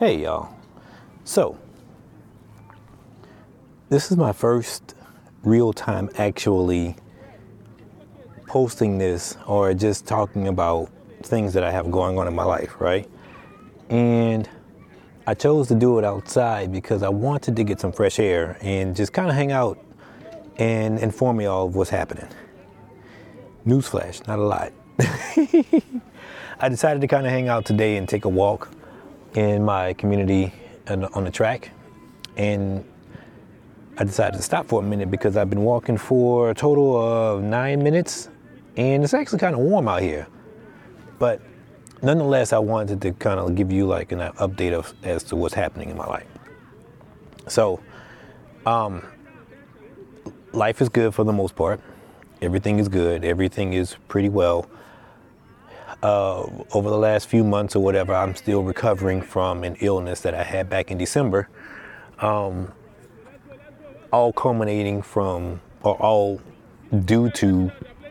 Hey y'all. So, this is my first real time actually posting this or just talking about things that I have going on in my life, right? And I chose to do it outside because I wanted to get some fresh air and just kind of hang out and inform y'all of what's happening. Newsflash, not a lot. I decided to kind of hang out today and take a walk in my community on the track, and I decided to stop for a minute because I've been walking for a total of 9 minutes, and it's actually kind of warm out here. But nonetheless, I wanted to kind of give you like an update as to what's happening in my life. So, life is good for the most part. Everything is good. Everything is pretty well. Over the last few months or whatever, I'm still recovering from an illness that I had back in December. All culminating from, or all due to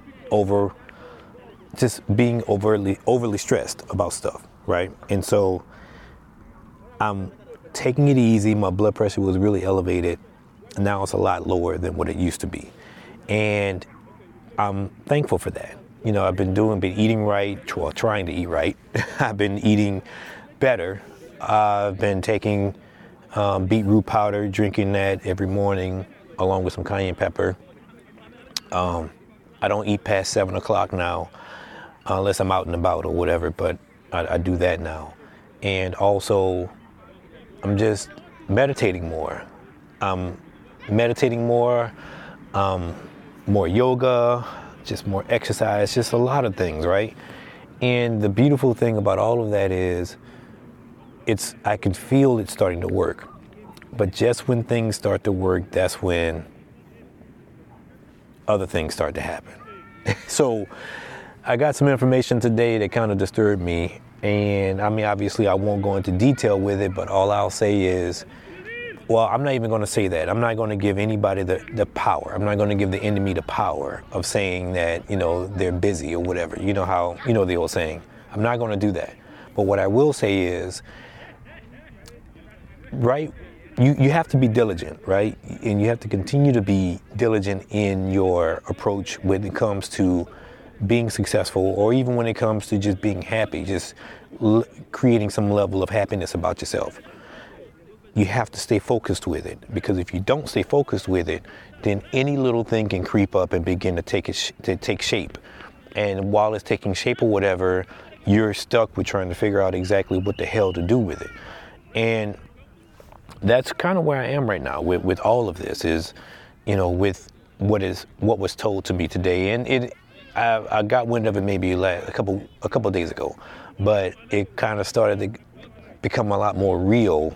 just being overly stressed about stuff, right? And so I'm taking it easy. My blood pressure was really elevated. Now it's a lot lower than what it used to be. And I'm thankful for that. You know, I've been eating right, trying to eat right. I've been eating better. I've been taking beetroot powder, drinking that every morning, along with some cayenne pepper. I don't eat past 7 o'clock now, unless I'm out and about or whatever, but I do that now. And also, I'm just meditating more. More yoga, just more exercise, just a lot of things, right? And the beautiful thing about all of that is I can feel it starting to work. But just when things start to work, that's when other things start to happen. So I got some information today that kind of disturbed me. And I mean, obviously I won't go into detail with it, but all I'll say is, well, I'm not even going to say that. I'm not going to give anybody the power. I'm not going to give the enemy the power of saying that, you know, they're busy or whatever. You know how, you know the old saying. I'm not going to do that. But what I will say is, right, you have to be diligent, right? And you have to continue to be diligent in your approach when it comes to being successful, or even when it comes to just being happy, just creating some level of happiness about yourself. You have to stay focused with it, because if you don't stay focused with it, then any little thing can creep up and begin to take shape. And while it's taking shape or whatever, you're stuck with trying to figure out exactly what the hell to do with it. And that's kind of where I am right now with all of this, is, you know, with what was told to me today. And I got wind of it maybe like a couple days ago, but it kind of started to become a lot more real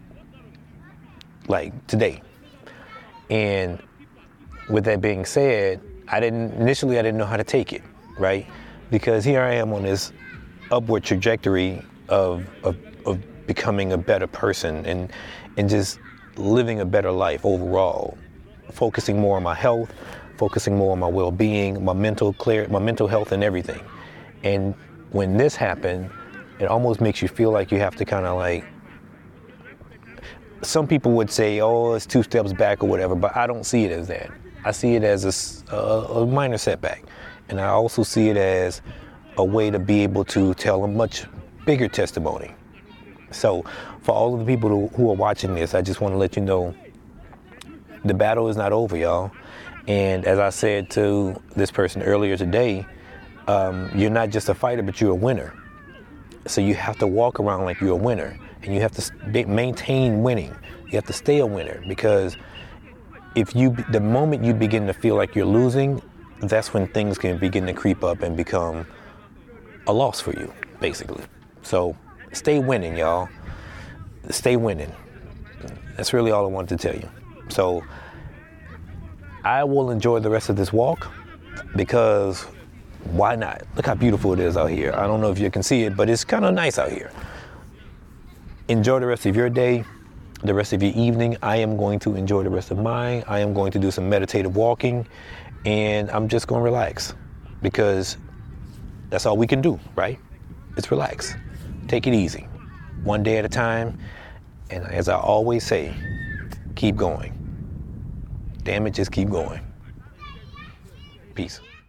like today. And with that being said, initially I didn't know how to take it, right? Because here I am on this upward trajectory of becoming a better person and just living a better life overall, focusing more on my health, focusing more on my well-being, my mental health and everything. And when this happened, it almost makes you feel like you have to kind of like, some people would say, oh, it's 2 steps back or whatever, but I don't see it as that. I see it as a minor setback. And I also see it as a way to be able to tell a much bigger testimony. So for all of the people who are watching this, I just want to let you know the battle is not over, y'all. And as I said to this person earlier today, you're not just a fighter, but you're a winner. So you have to walk around like you're a winner. And you have to maintain winning. You have to stay a winner, because the moment you begin to feel like you're losing, that's when things can begin to creep up and become a loss for you, basically. So stay winning, y'all. Stay winning. That's really all I wanted to tell you. So I will enjoy the rest of this walk, because why not? Look how beautiful it is out here. I don't know if you can see it, but it's kind of nice out here. Enjoy the rest of your day, the rest of your evening. I am going to enjoy the rest of mine. I am going to do some meditative walking, and I'm just going to relax, because that's all we can do, right? It's relax. Take it easy. one day at a time. And as I always say, keep going. Damn it, just keep going. Peace.